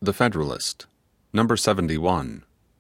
The Federalist, number 71.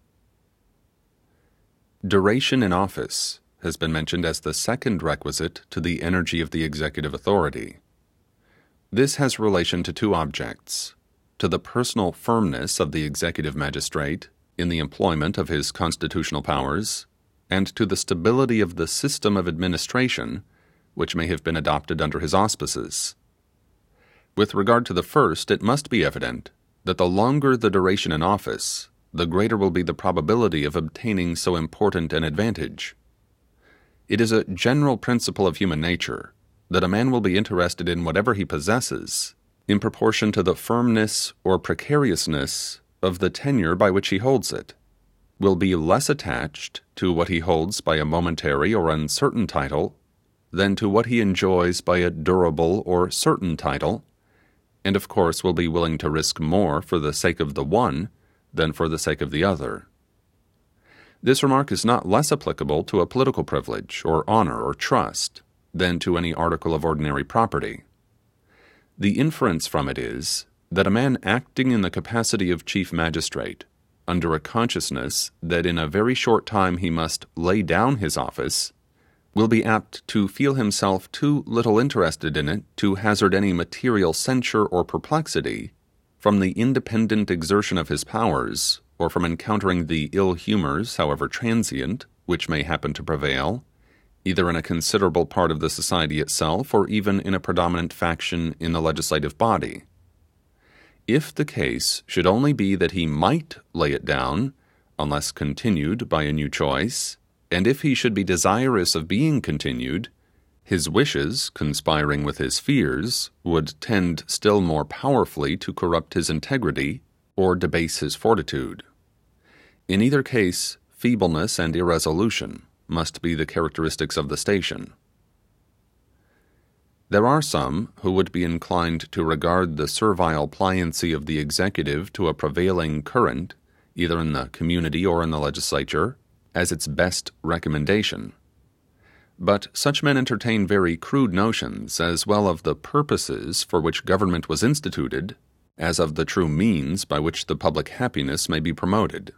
Duration in office has been mentioned as the second requisite to the energy of the executive authority. This has relation to two objects: to the personal firmness of the executive magistrate in the employment of his constitutional powers, and to the stability of the system of administration which may have been adopted under his auspices. With regard to the first, it must be evident that the longer the duration in office, the greater will be the probability of obtaining so important an advantage. It is a general principle of human nature that a man will be interested in whatever he possesses in proportion to the firmness or precariousness of the tenure by which he holds it, will be less attached to what he holds by a momentary or uncertain title than to what he enjoys by a durable or certain title, and of course will be willing to risk more for the sake of the one than for the sake of the other. This remark is not less applicable to a political privilege or honor or trust than to any article of ordinary property. The inference from it is that a man acting in the capacity of chief magistrate, under a consciousness that in a very short time he must lay down his office, will be apt to feel himself too little interested in it to hazard any material censure or perplexity from the independent exertion of his powers, or from encountering the ill humours, however transient, which may happen to prevail, either in a considerable part of the society itself, or even in a predominant faction in the legislative body. If the case should only be that he might lay it down, unless continued by a new choice, and if he should be desirous of being continued, his wishes, conspiring with his fears, would tend still more powerfully to corrupt his integrity or debase his fortitude. In either case, feebleness and irresolution must be the characteristics of the station. There are some who would be inclined to regard the servile pliancy of the executive to a prevailing current, either in the community or in the legislature, as its best recommendation. But such men entertain very crude notions as well of the purposes for which government was instituted, as of the true means by which the public happiness may be promoted.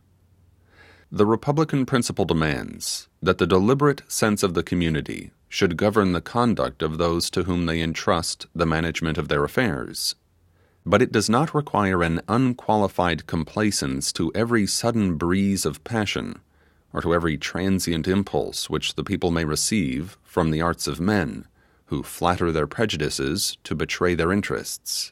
The Republican principle demands that the deliberate sense of the community should govern the conduct of those to whom they entrust the management of their affairs, but it does not require an unqualified complaisance to every sudden breeze of passion, or to every transient impulse which the people may receive from the arts of men, who flatter their prejudices to betray their interests.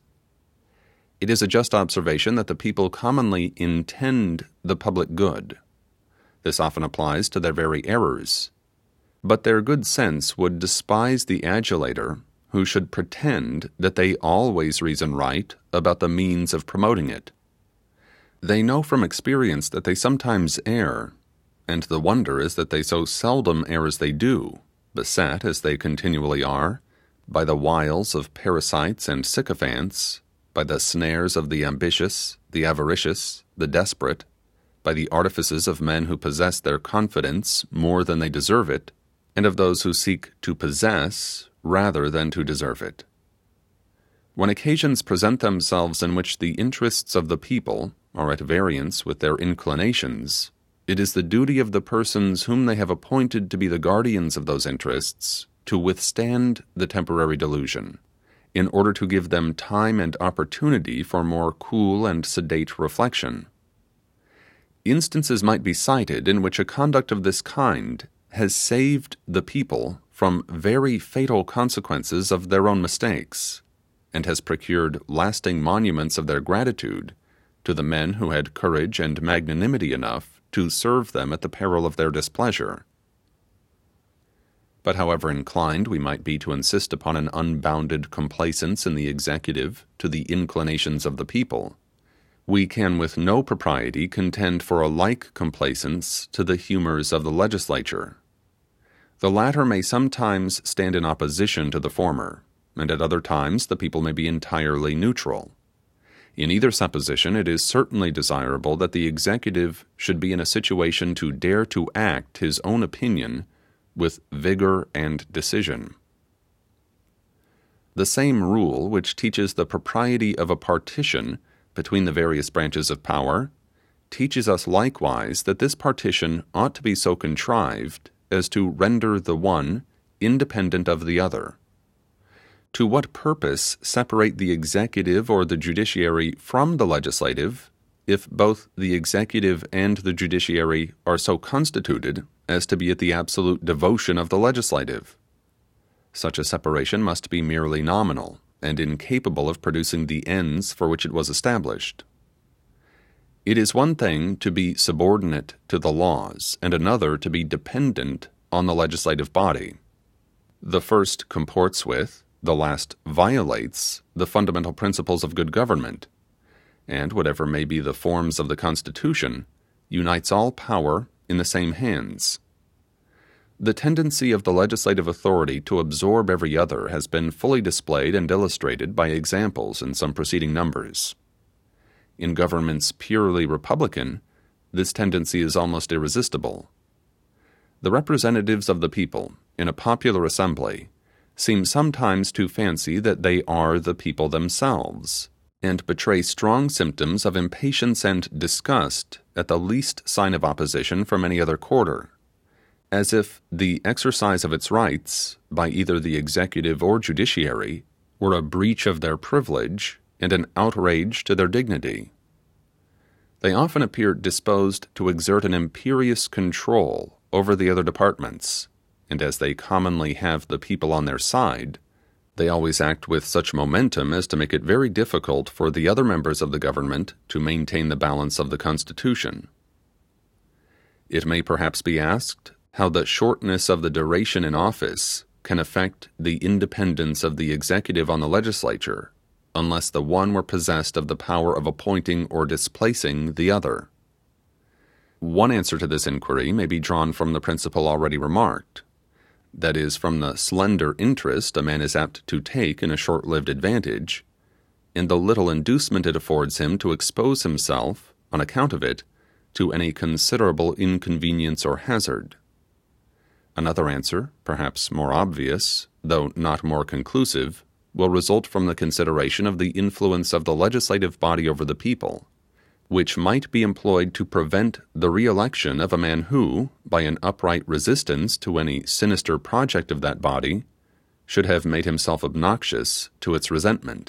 It is a just observation that the people commonly intend the public good. This often applies to their very errors, but their good sense would despise the adulator who should pretend that they always reason right about the means of promoting it. They know from experience that they sometimes err, and the wonder is that they so seldom err as they do, beset, as they continually are, by the wiles of parasites and sycophants, by the snares of the ambitious, the avaricious, the desperate, by the artifices of men who possess their confidence more than they deserve it, and of those who seek to possess rather than to deserve it. When occasions present themselves in which the interests of the people are at variance with their inclinations, it is the duty of the persons whom they have appointed to be the guardians of those interests to withstand the temporary delusion, in order to give them time and opportunity for more cool and sedate reflection. Instances might be cited in which a conduct of this kind has saved the people from very fatal consequences of their own mistakes, and has procured lasting monuments of their gratitude to the men who had courage and magnanimity enough to serve them at the peril of their displeasure. But however inclined we might be to insist upon an unbounded complaisance in the executive to the inclinations of the people, we can with no propriety contend for a like complaisance to the humours of the legislature. The latter may sometimes stand in opposition to the former, and at other times the people may be entirely neutral. In either supposition, it is certainly desirable that the executive should be in a situation to dare to act his own opinion with vigor and decision. The same rule which teaches the propriety of a partition between the various branches of power teaches us likewise that this partition ought to be so contrived as to render the one independent of the other. To what purpose separate the executive or the judiciary from the legislative, if both the executive and the judiciary are so constituted as to be at the absolute devotion of the legislative? Such a separation must be merely nominal, and incapable of producing the ends for which it was established. It is one thing to be subordinate to the laws, and another to be dependent on the legislative body. The first comports with, the last violates, the fundamental principles of good government, and whatever may be the forms of the Constitution, unites all power in the same hands. The tendency of the legislative authority to absorb every other has been fully displayed and illustrated by examples in some preceding numbers. In governments purely republican, this tendency is almost irresistible. The representatives of the people, in a popular assembly, seem sometimes to fancy that they are the people themselves, and betray strong symptoms of impatience and disgust at the least sign of opposition from any other quarter, as if the exercise of its rights, by either the executive or judiciary, were a breach of their privilege and an outrage to their dignity. They often appear disposed to exert an imperious control over the other departments, and as they commonly have the people on their side, they always act with such momentum as to make it very difficult for the other members of the government to maintain the balance of the Constitution. It may perhaps be asked how the shortness of the duration in office can affect the independence of the executive on the legislature, unless the one were possessed of the power of appointing or displacing the other. One answer to this inquiry may be drawn from the principle already remarked, that is, from the slender interest a man is apt to take in a short-lived advantage, and the little inducement it affords him to expose himself, on account of it, to any considerable inconvenience or hazard. Another answer, perhaps more obvious, though not more conclusive, will result from the consideration of the influence of the legislative body over the people, which might be employed to prevent the re-election of a man who, by an upright resistance to any sinister project of that body, should have made himself obnoxious to its resentment.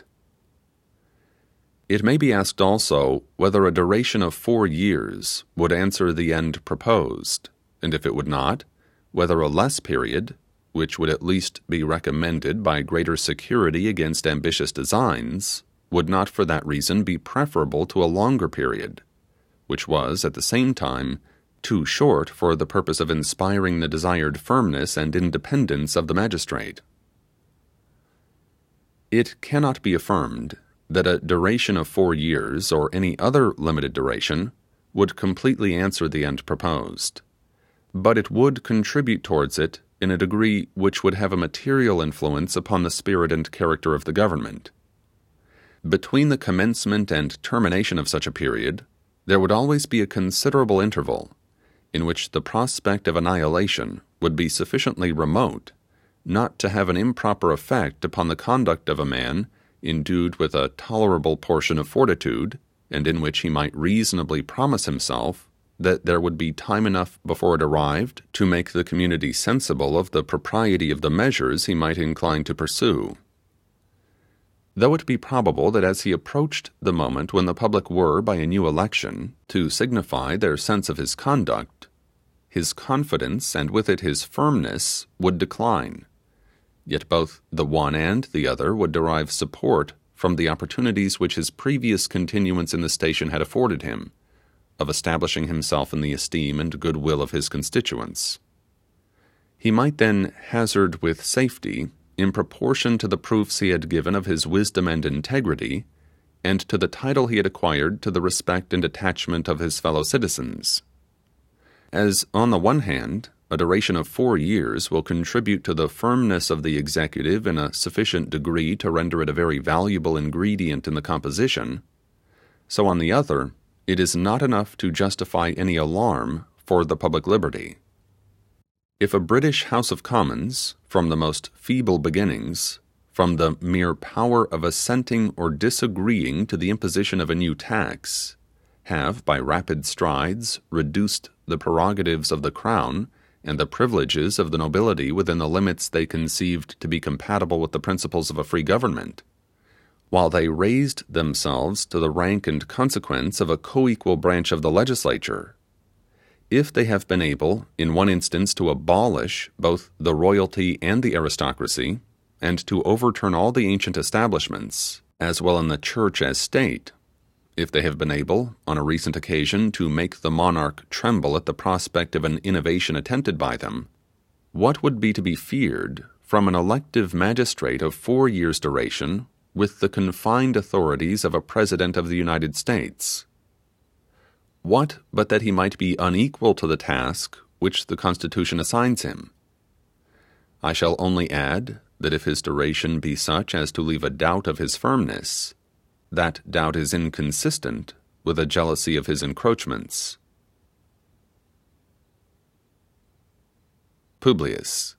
It may be asked also whether a duration of 4 years would answer the end proposed, and if it would not, whether a less period, which would at least be recommended by greater security against ambitious designs, would not for that reason be preferable to a longer period, which was, at the same time, too short for the purpose of inspiring the desired firmness and independence of the magistrate. It cannot be affirmed that a duration of 4 years, or any other limited duration, would completely answer the end proposed, but it would contribute towards it in a degree which would have a material influence upon the spirit and character of the government. Between the commencement and termination of such a period, there would always be a considerable interval, in which the prospect of annihilation would be sufficiently remote not to have an improper effect upon the conduct of a man endued with a tolerable portion of fortitude, and in which he might reasonably promise himself that there would be time enough before it arrived to make the community sensible of the propriety of the measures he might incline to pursue. Though it be probable that as he approached the moment when the public were, by a new election, to signify their sense of his conduct, his confidence, and with it his firmness, would decline, yet both the one and the other would derive support from the opportunities which his previous continuance in the station had afforded him, of establishing himself in the esteem and goodwill of his constituents. He might then hazard with safety, in proportion to the proofs he had given of his wisdom and integrity, and to the title he had acquired to the respect and attachment of his fellow citizens. As, on the one hand, a duration of 4 years will contribute to the firmness of the executive in a sufficient degree to render it a very valuable ingredient in the composition, so on the other, it is not enough to justify any alarm for the public liberty. If a British House of Commons, from the most feeble beginnings, from the mere power of assenting or disagreeing to the imposition of a new tax, have by rapid strides reduced the prerogatives of the crown and the privileges of the nobility within the limits they conceived to be compatible with the principles of a free government, while they raised themselves to the rank and consequence of a co-equal branch of the legislature. If they have been able, in one instance, to abolish both the royalty and the aristocracy, and to overturn all the ancient establishments, as well in the church as state, if they have been able, on a recent occasion, to make the monarch tremble at the prospect of an innovation attempted by them, what would be to be feared from an elective magistrate of 4 years' duration, with the confined authorities of a President of the United States? What but that he might be unequal to the task which the Constitution assigns him? I shall only add that if his duration be such as to leave a doubt of his firmness, that doubt is inconsistent with a jealousy of his encroachments. Publius.